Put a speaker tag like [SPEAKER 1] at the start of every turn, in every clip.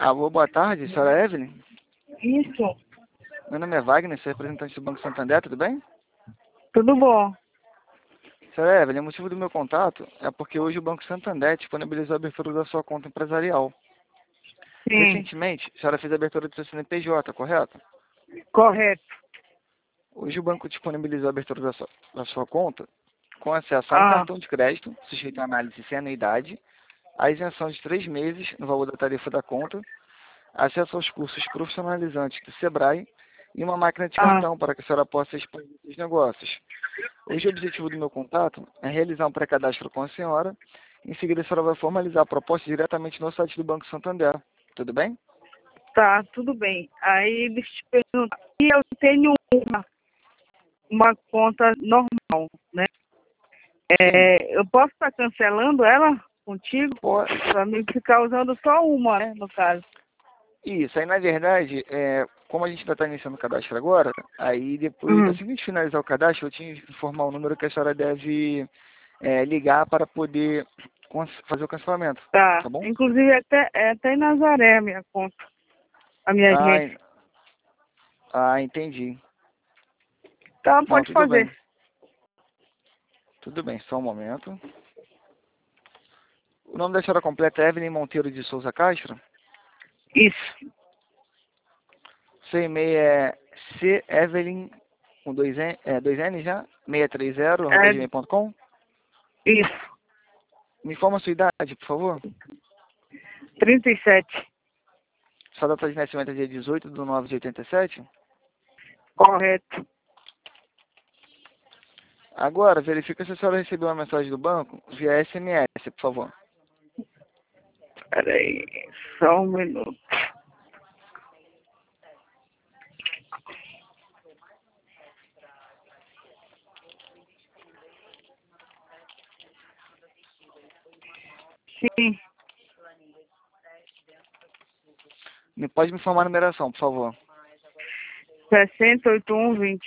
[SPEAKER 1] Alô, boa tarde, senhora Evelyn.
[SPEAKER 2] Isso,
[SPEAKER 1] Meu nome é Wagner, sou representante do Banco Santander, tudo bem?
[SPEAKER 2] tudo bom.
[SPEAKER 1] Senhora Evelyn, o motivo do meu contato é porque hoje o Banco Santander disponibilizou a abertura da sua conta empresarial.
[SPEAKER 2] Sim,
[SPEAKER 1] Recentemente, a senhora fez a abertura do seu CNPJ, correto?
[SPEAKER 2] correto.
[SPEAKER 1] Hoje o banco disponibilizou a abertura da sua conta com acesso a um
[SPEAKER 2] Ah,
[SPEAKER 1] cartão de crédito, sujeito à análise sem anuidade, a isenção de 3 meses no valor da tarifa da conta, acesso aos cursos profissionalizantes do SEBRAE e uma máquina de
[SPEAKER 2] ah,
[SPEAKER 1] cartão para que a senhora possa expandir seus negócios. Hoje o objetivo do meu contato é realizar um pré-cadastro com a senhora. Em seguida a senhora vai formalizar a proposta diretamente no site do Banco Santander. Tudo bem?
[SPEAKER 2] tá, tudo bem. Aí deixa eu te perguntar. E eu tenho uma conta normal, né?
[SPEAKER 1] Sim.
[SPEAKER 2] Eu posso estar cancelando ela contigo?
[SPEAKER 1] Pô,
[SPEAKER 2] Para mim ficar usando só uma, né, no caso.
[SPEAKER 1] isso, aí na verdade, como a gente vai estar iniciando o cadastro agora, aí depois,
[SPEAKER 2] Hum,
[SPEAKER 1] assim que a gente finalizar o cadastro, eu tinha que informar o número que a senhora deve ligar para poder fazer o cancelamento,
[SPEAKER 2] tá.
[SPEAKER 1] tá bom?
[SPEAKER 2] Inclusive é até em Nazaré a minha conta, a minha
[SPEAKER 1] Ah,
[SPEAKER 2] agência.
[SPEAKER 1] entendi.
[SPEAKER 2] Tá,
[SPEAKER 1] Não,
[SPEAKER 2] pode fazer.
[SPEAKER 1] tudo bem, só um momento. O nome da senhora completa é Evelyn Monteiro de Souza Castro.
[SPEAKER 2] Isso.
[SPEAKER 1] Seu e-mail é cevelyn, com dois N já, 630, arroba
[SPEAKER 2] É
[SPEAKER 1] gmail.com.
[SPEAKER 2] isso.
[SPEAKER 1] Me informa a sua idade, por favor.
[SPEAKER 2] 37.
[SPEAKER 1] Sua data de nascimento é dia 18/9/87.
[SPEAKER 2] Correto.
[SPEAKER 1] Agora, verifica se a senhora recebeu uma mensagem do banco via SMS, por favor.
[SPEAKER 2] Peraí, só um minuto. Sim,
[SPEAKER 1] Pode me informar a numeração, por favor.
[SPEAKER 2] 608120.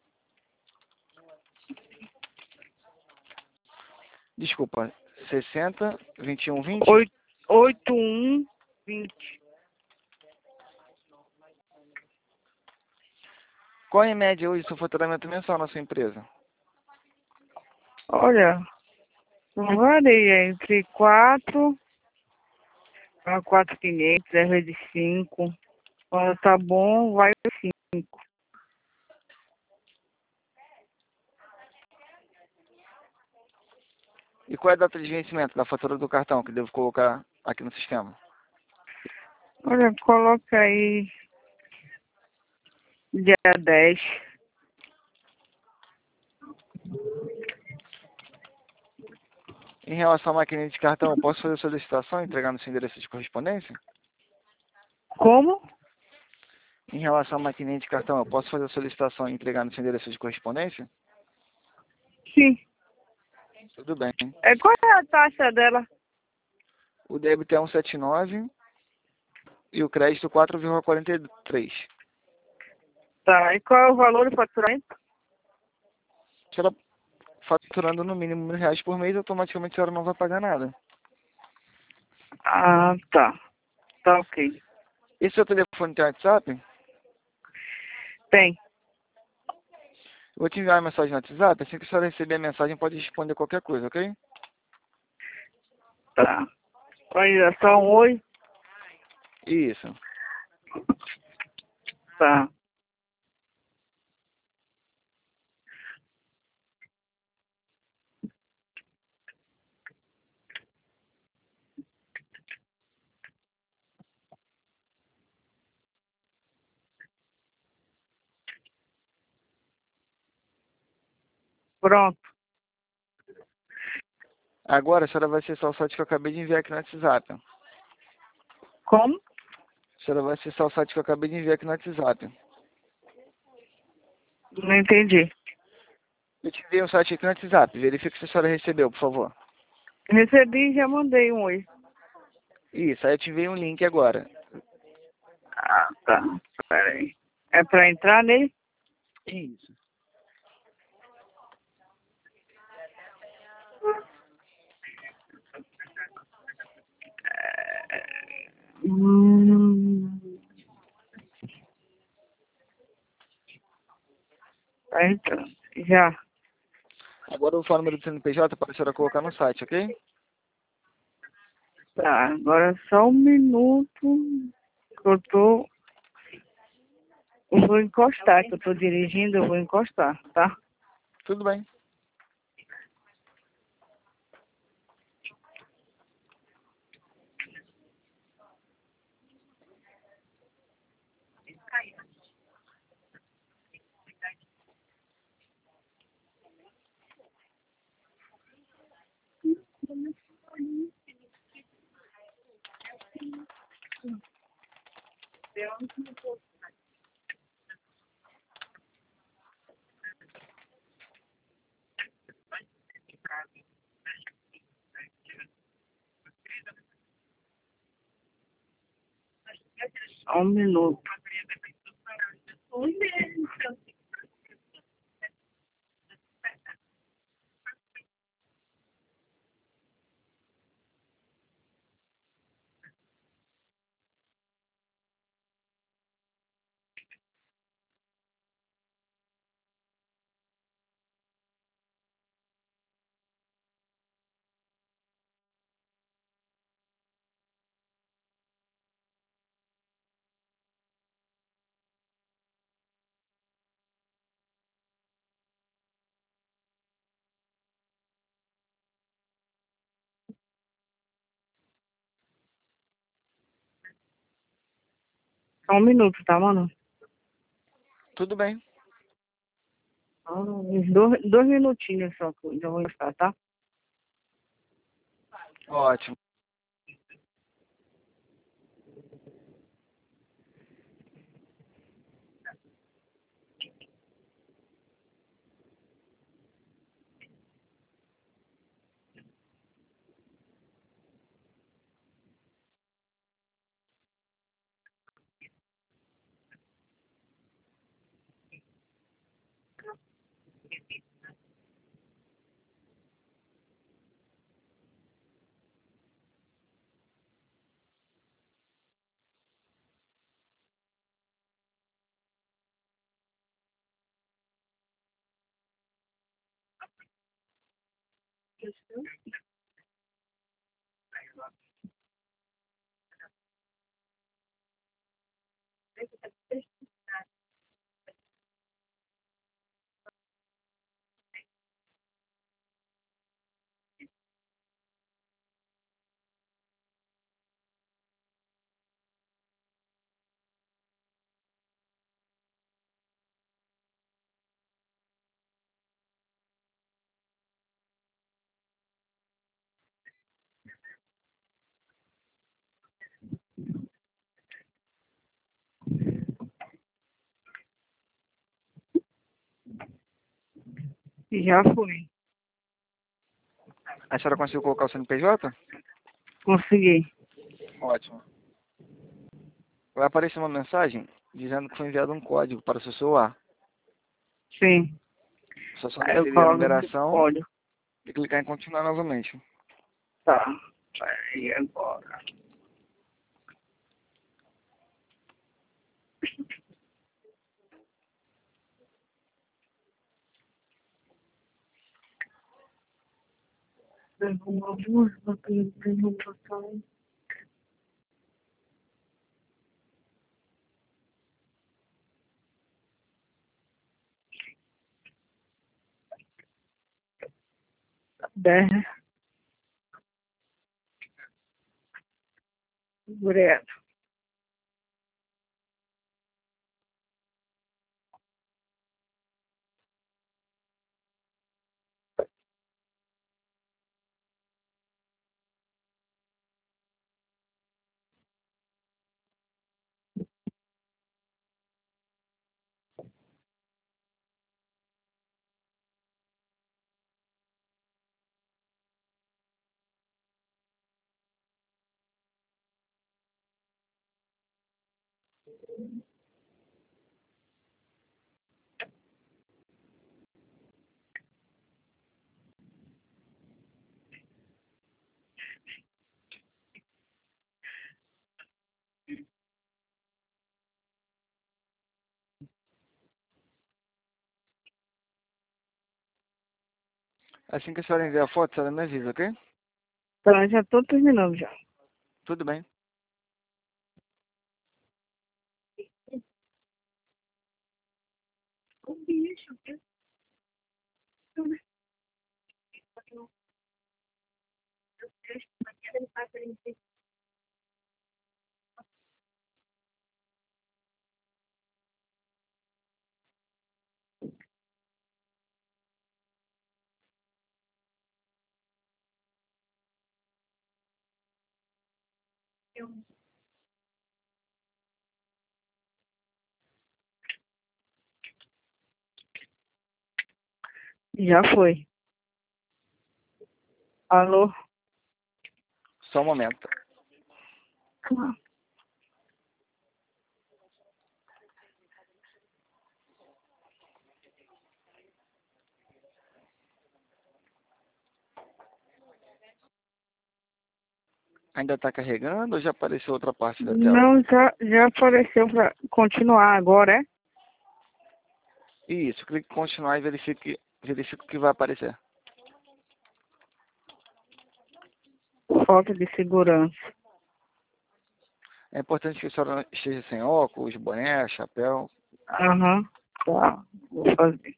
[SPEAKER 1] Desculpa, 60 21 20.
[SPEAKER 2] 8120.
[SPEAKER 1] Qual é em média hoje o seu faturamento mensal na sua empresa?
[SPEAKER 2] Olha, varia entre 4 a 4.500, às vezes 5. Quando tá bom, vai 5.
[SPEAKER 1] E qual é a data de vencimento da fatura do cartão que devo colocar aqui no sistema?
[SPEAKER 2] Olha, coloca aí dia 10.
[SPEAKER 1] Em relação à maquininha de cartão, eu posso fazer a solicitação e entregar no seu endereço de correspondência?
[SPEAKER 2] Como?
[SPEAKER 1] Em relação à maquininha de cartão, eu posso fazer a solicitação e entregar no seu endereço de correspondência?
[SPEAKER 2] Sim.
[SPEAKER 1] Tudo bem.
[SPEAKER 2] Qual é a taxa dela?
[SPEAKER 1] O débito é 179 e o crédito 4,43.
[SPEAKER 2] Tá, e qual é o valor do faturamento?
[SPEAKER 1] Se ela faturando no mínimo R$ 1.000 por mês, automaticamente a senhora não vai pagar nada.
[SPEAKER 2] Ah, tá. Tá ok.
[SPEAKER 1] Esse seu telefone tem WhatsApp?
[SPEAKER 2] Tem.
[SPEAKER 1] Eu vou te enviar uma mensagem no WhatsApp. Assim que a senhora receber a mensagem, pode responder qualquer coisa, ok?
[SPEAKER 2] Tá. Olha, só um oi.
[SPEAKER 1] Isso.
[SPEAKER 2] Tá. Pronto.
[SPEAKER 1] Agora a senhora vai acessar o site que eu acabei de enviar aqui no WhatsApp.
[SPEAKER 2] Como?
[SPEAKER 1] A senhora vai acessar o site que eu acabei de enviar aqui no WhatsApp.
[SPEAKER 2] Não entendi.
[SPEAKER 1] Eu te enviei um site aqui no WhatsApp. Verifique se a senhora recebeu, por favor.
[SPEAKER 2] Recebi e já mandei um oi.
[SPEAKER 1] Isso, aí eu te enviei um link agora.
[SPEAKER 2] Ah, tá. Peraí. É pra entrar nele?
[SPEAKER 1] Isso.
[SPEAKER 2] Hum. Então, já.
[SPEAKER 1] Agora eu vou falar o número do CNPJ para a senhora colocar no site, ok?
[SPEAKER 2] Tá, agora só um minuto que eu vou encostar, que eu tô dirigindo, eu vou encostar, tá?
[SPEAKER 1] Tudo bem.
[SPEAKER 2] Só um minuto. Só um minuto, tá, mano?
[SPEAKER 1] Tudo bem.
[SPEAKER 2] Uns dois minutinhos só, que eu já vou encostar, tá?
[SPEAKER 1] Ótimo.
[SPEAKER 2] Já foi.
[SPEAKER 1] A senhora conseguiu colocar o CNPJ?
[SPEAKER 2] Consegui.
[SPEAKER 1] Ótimo. Vai aparecer uma mensagem dizendo que foi enviado um código para o seu celular.
[SPEAKER 2] Sim.
[SPEAKER 1] Só
[SPEAKER 2] Aí eu
[SPEAKER 1] conferir a
[SPEAKER 2] coloco esse
[SPEAKER 1] numeração
[SPEAKER 2] código.
[SPEAKER 1] e clicar em continuar novamente.
[SPEAKER 2] Tá. Aí agora. Derruba duas baterias, derruba só. Dez. Obrigado.
[SPEAKER 1] Assim que a senhora enviar a foto, a senhora me avisa, ok?
[SPEAKER 2] Tá, já tô terminando já.
[SPEAKER 1] Tudo bem.
[SPEAKER 2] Já foi. Alô?
[SPEAKER 1] Só um momento.
[SPEAKER 2] Ah,
[SPEAKER 1] Ainda está carregando ou já apareceu outra parte da tela?
[SPEAKER 2] não, já apareceu para continuar agora, é?
[SPEAKER 1] Isso, clique em continuar e verifique o que vai aparecer.
[SPEAKER 2] Falta de segurança.
[SPEAKER 1] É importante que a senhora esteja sem óculos, boné, chapéu.
[SPEAKER 2] Aham, tá. Vou fazer.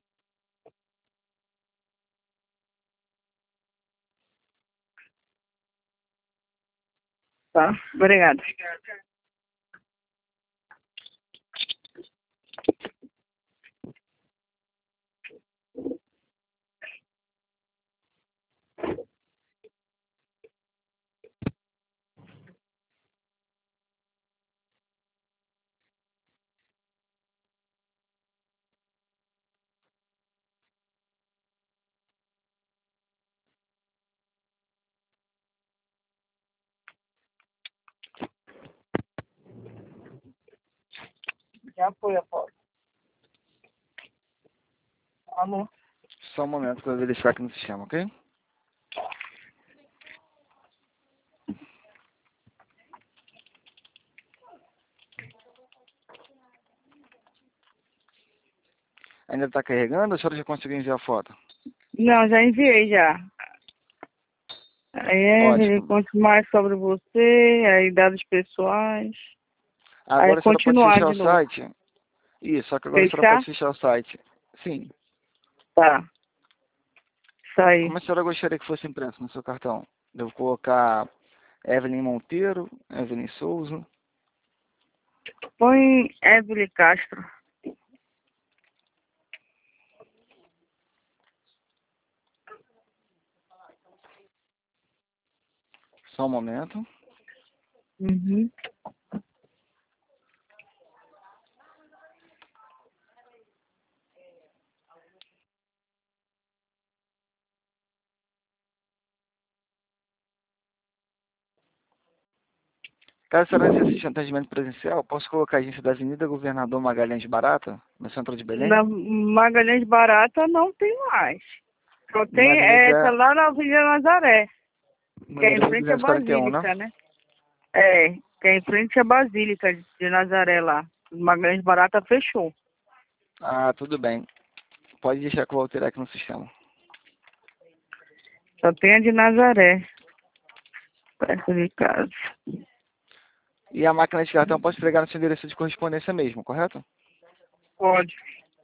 [SPEAKER 2] Tá, obrigado. Já foi a foto. Alô?
[SPEAKER 1] Só um momento para verificar aqui no sistema, ok? Ainda está carregando ou a senhora já conseguiu enviar a foto?
[SPEAKER 2] Não, já enviei já. Aí ele
[SPEAKER 1] Ótimo.
[SPEAKER 2] conta mais sobre você, aí dados pessoais. Aí
[SPEAKER 1] Agora a senhora pode
[SPEAKER 2] continuar
[SPEAKER 1] fechar
[SPEAKER 2] de
[SPEAKER 1] o
[SPEAKER 2] novo.
[SPEAKER 1] site. Isso, só que agora a senhora
[SPEAKER 2] Fechar?
[SPEAKER 1] pode fechar o site. Sim.
[SPEAKER 2] Tá. Isso aí.
[SPEAKER 1] Como a senhora gostaria que fosse impresso no seu cartão? Devo colocar Evelyn Monteiro, Evelyn Souza.
[SPEAKER 2] Põe Evelyn Castro.
[SPEAKER 1] Só um momento.
[SPEAKER 2] Uhum.
[SPEAKER 1] Caso a senhora necessite de atendimento presencial, posso colocar a agência da Avenida Governador Magalhães Barata, no centro de Belém?
[SPEAKER 2] Na Magalhães Barata não tem mais. Só
[SPEAKER 1] Na
[SPEAKER 2] tem essa
[SPEAKER 1] Avenida
[SPEAKER 2] lá na Avenida Nazaré, que é em
[SPEAKER 1] Mangueira
[SPEAKER 2] frente à
[SPEAKER 1] 241, né?
[SPEAKER 2] Basílica, né? É, que é em frente à Basílica de Nazaré lá. Magalhães Barata fechou.
[SPEAKER 1] Ah, tudo bem. Pode deixar que eu vou alterar aqui no sistema.
[SPEAKER 2] Só tem a de Nazaré, perto de casa.
[SPEAKER 1] E a máquina de cartão posso entregar no seu endereço de correspondência mesmo, correto?
[SPEAKER 2] Pode.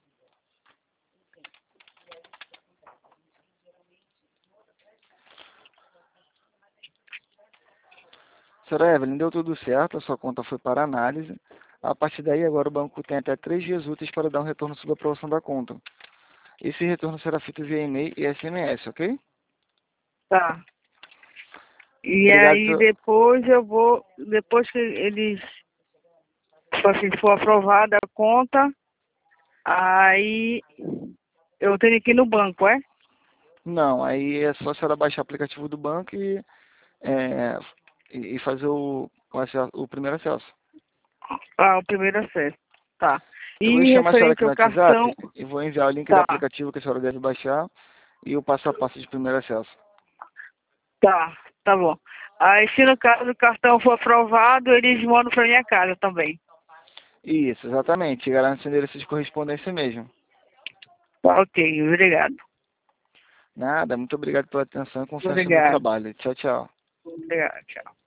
[SPEAKER 1] Senhora Evelyn, deu tudo certo, a sua conta foi para análise. A partir daí, agora o banco tem até 3 dias úteis para dar um retorno sobre a aprovação da conta. Esse retorno será feito via e-mail e SMS, ok?
[SPEAKER 2] Tá. E
[SPEAKER 1] Obrigado,
[SPEAKER 2] aí
[SPEAKER 1] senhor.
[SPEAKER 2] depois que eles, tipo assim, for aprovada a conta, aí eu tenho que ir no banco, é?
[SPEAKER 1] Não, aí é só a senhora baixar o aplicativo do banco é, e fazer o primeiro acesso.
[SPEAKER 2] Ah, o primeiro acesso. Tá.
[SPEAKER 1] Eu vou
[SPEAKER 2] E
[SPEAKER 1] chamar a senhora aqui
[SPEAKER 2] referente
[SPEAKER 1] no
[SPEAKER 2] ao cartão,
[SPEAKER 1] WhatsApp e vou enviar o link do
[SPEAKER 2] tá,
[SPEAKER 1] aplicativo que a senhora deve baixar e o passo a passo de primeiro acesso.
[SPEAKER 2] tá bom. Aí se no caso o cartão for aprovado, eles mandam pra minha casa também.
[SPEAKER 1] Isso, exatamente. Chegará no seu endereço de correspondência mesmo.
[SPEAKER 2] Tá, ok, obrigado.
[SPEAKER 1] Nada, muito obrigado pela atenção e confiança no meu
[SPEAKER 2] Obrigado.
[SPEAKER 1] trabalho. Tchau, tchau.
[SPEAKER 2] Obrigado, tchau.